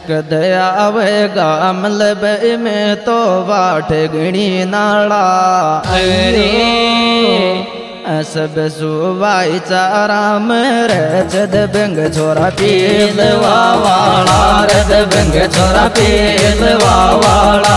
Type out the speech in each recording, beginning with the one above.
कदया आवेगा मलब में तो बाट गणी नाला सब सुवाई चारा मेरे जद बंग छोरा पीलवा वाला रद बंग छोरा पीलवा वाला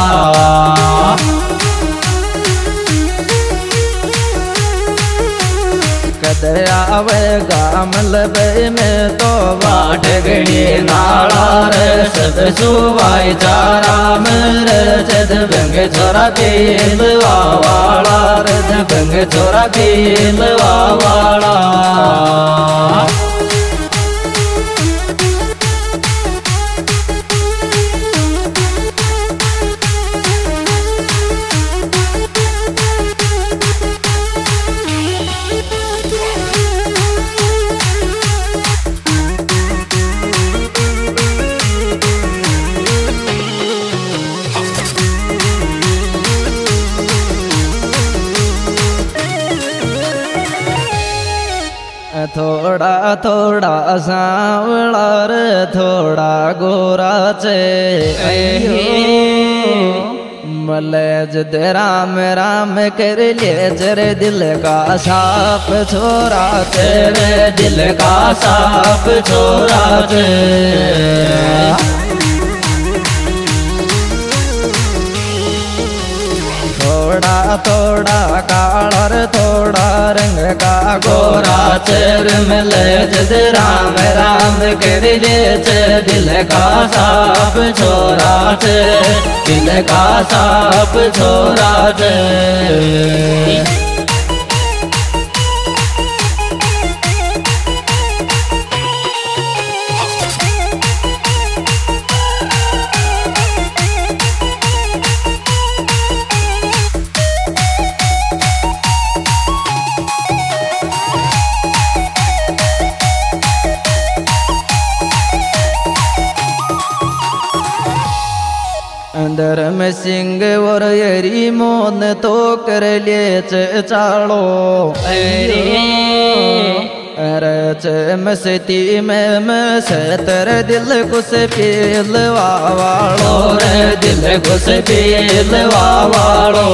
कदया आवेगा मलब में तो बाट गणी नाला रे सब सुवाई चारा मेरे जद बंग छोरा पीलवा वाला रद बंग छोरा पीलवा वाला थोड़ा थोड़ा सांवला रे थोड़ा गोरा चे मलेज दे राम राम कर लिए तेरे दिल का साफ छोरा तेरे दिल का साफ छोरा चे थोड़ा थोड़ा कालर थोड़ा रंग का गोरा चेर मिले जद राम राम कर ले दिल का साफ छोरा चे दिल का साफ छोरा चे धर्म सिंह और यरी मोन तो कर लिए चालो अरे मस्ती में मसतर दिल कुछ पीलवा वालो रे दिल कुछ पीलवा वालो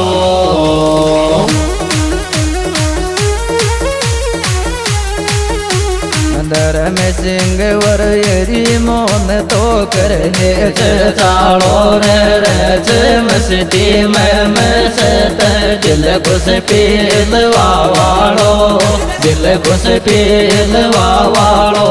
धर्म सिंह वर यरी मोन तो करने चालो रे मस्ती में मस्त दिल कुछ पीलवा वालो दिल कुछ पीलवा वालो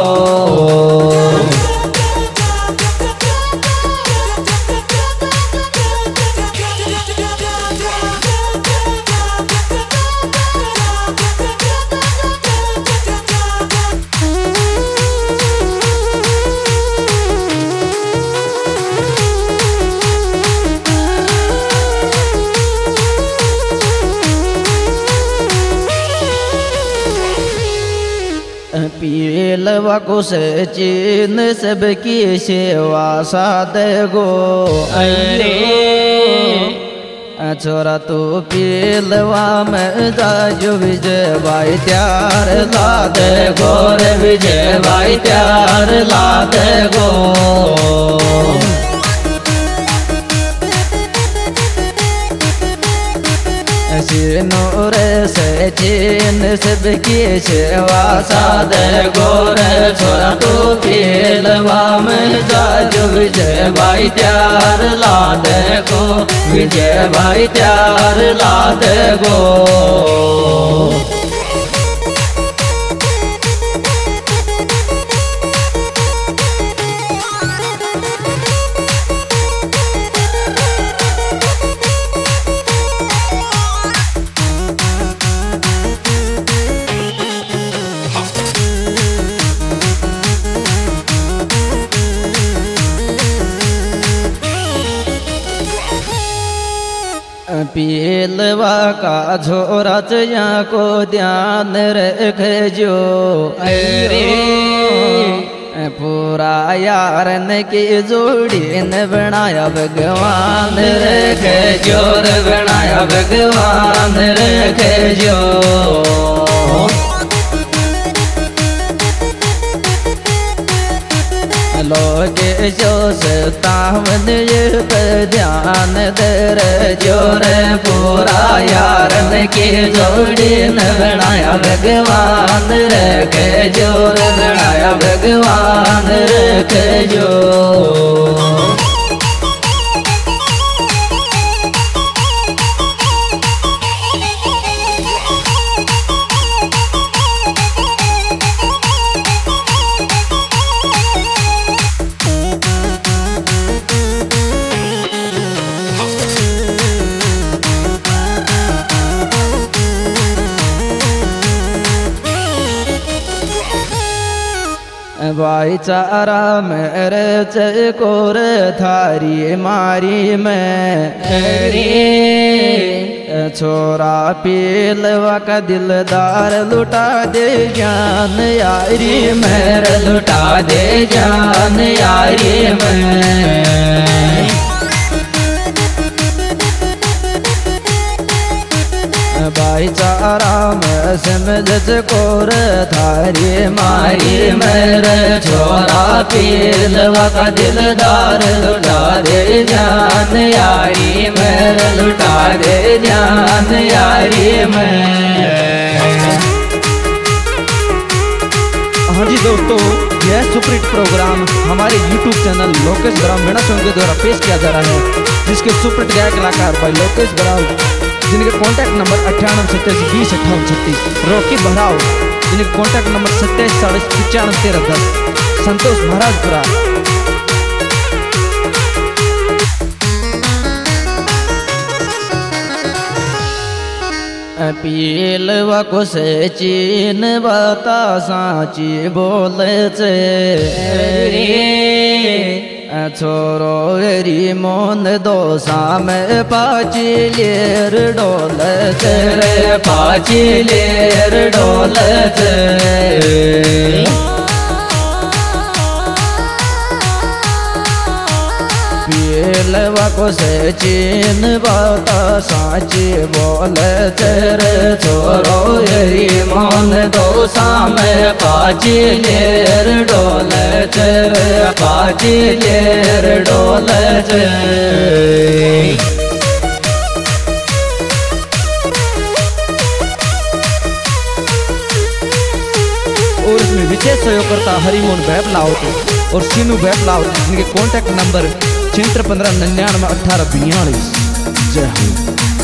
पीलवा कुछ चीन सबकी सेवा साध गो अरे छोरा तू पीलवा में जाजो विजय भाई त्यार ला दे गो रे विजय भाई त्यार ला दे गो नूर से चीन सबकी सेवा साध गोरे छोरा तू पीलवा में जाजो विजय भाई त्यार ला दे गो विजय भाई त्यार ला दे गो पीलवा का झोरा चया को ध्यान रख जो अरे पूरा यारन की जोड़ी न बनाया भगवान रख जोर बनाया भगवान रख जो लोगे जो सतावन पे ध्यान दे रे जोरे पूरा यारन की जोड़ी न बनाया भगवान रखे जोर बनाया भगवान रखे जो। भाईचारा मेरे चकोर थारी मारी में छोरा पीलवा का दिलदार लुटा दे जान यारी मेरे लुटा दे जान यारी में। भाईचारा में समझ कोर थारी मारी मेरे छोरा पीलवा का दिलदार लुटा दे जान यारी मेरे लुटा दे जान यारी में। हाँ जी दोस्तों, यह सुपरहिट प्रोग्राम हमारे YouTube channel Lokesh Barav Meena song के द्वारा पेश किया जा रहा है, जिसके सुपरहिट गायक कलाकार भाई लोकेश बराव, जिनके कॉन्टैक्ट नंबर 9887205836, रॉकी बहराव जिनके कॉन्टैक्ट नंबर 2740951310, संतोष महाराजपुरा। पीलवा को से चीन बता साची बोले रे छोरो री मोन दोसा में पाची लेर डोल रे पाची लेर डोल पीलवा को से चीन बाता साची बोल तेरे छोरो यही मोन दोसा में पाची लेर डोल तेरे पाची लेर डोल और इसमें विशेष सहयोगकर्ता हरिमोहन बैपलावत और सीनू बैपलावत, जिनके कॉन्टैक्ट नंबर 7615991842। जय हिंद।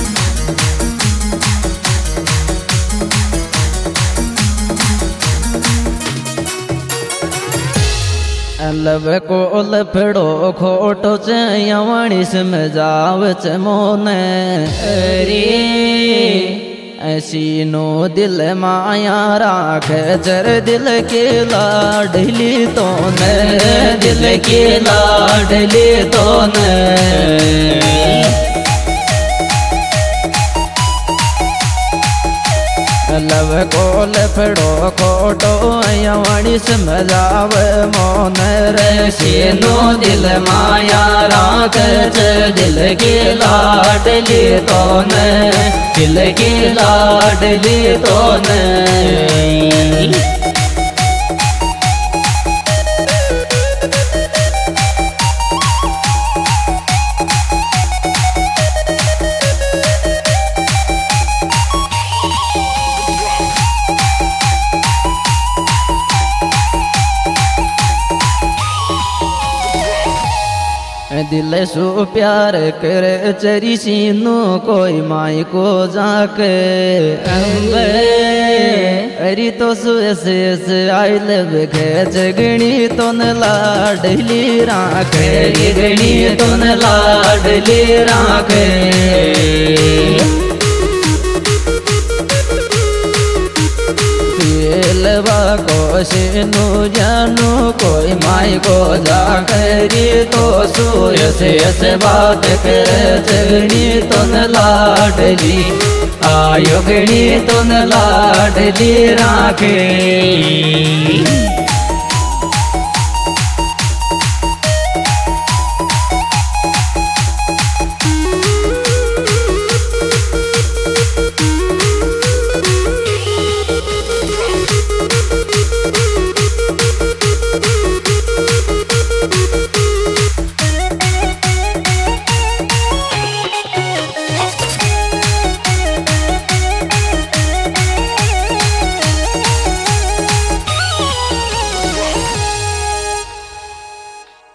लब को लफड़ो खोटो चवाणी समझाव मोने रे ऐसी नो दिल माया राख जर दिल के लाडली तो न दिल के लाडली तो न। लव को लफड़ो खोटो यवाणी समझाव मोन रे सीनो दिल माया राख दिल के लाडली तो न दिल के लाडली तो न। दिल सो प्यार करे चरी सीनो कोई माई को जाके अरी तो सुस आई लब जगणी तो न लाडली राखे गणी तो न लाडली राखे। दिलवा को सीनू जानू कोई माई को जाकरी तो सूर्य से बात करे जगनी तो न लाडली आयोगणी तो न लाडली राखे।